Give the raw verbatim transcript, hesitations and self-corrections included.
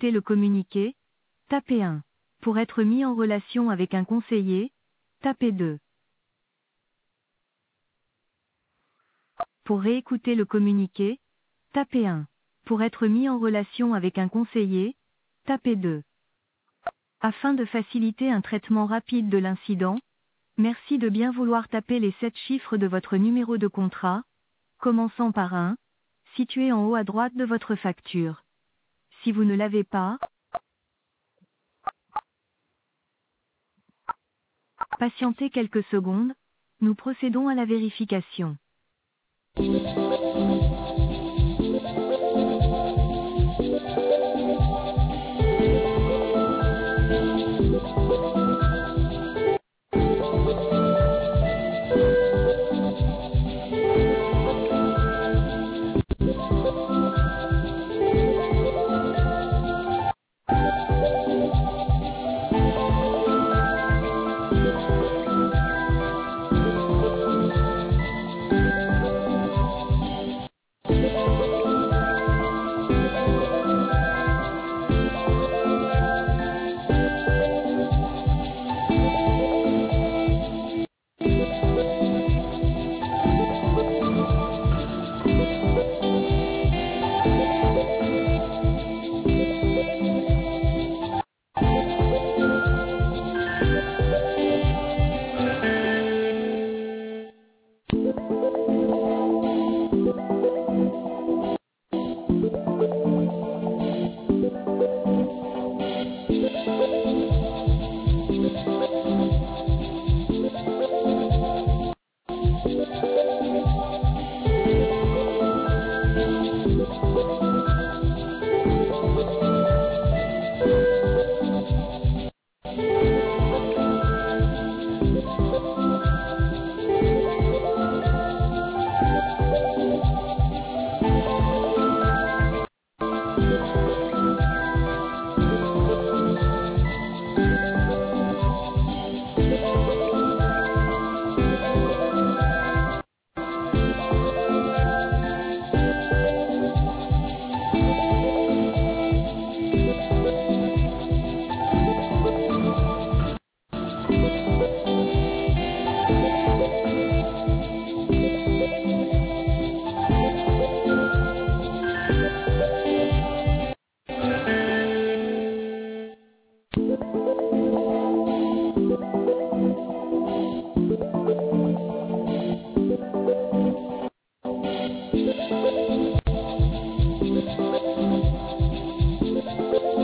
réécouter le communiqué, tapez un. Pour être mis en relation avec un conseiller, tapez deux. Pour réécouter le communiqué, tapez un. Pour être mis en relation avec un conseiller, tapez deux. Afin de faciliter un traitement rapide de l'incident, merci de bien vouloir taper les sept chiffres de votre numéro de contrat, commençant par un, situé en haut à droite de votre facture. Si vous ne l'avez pas, patientez quelques secondes, nous procédons à la vérification.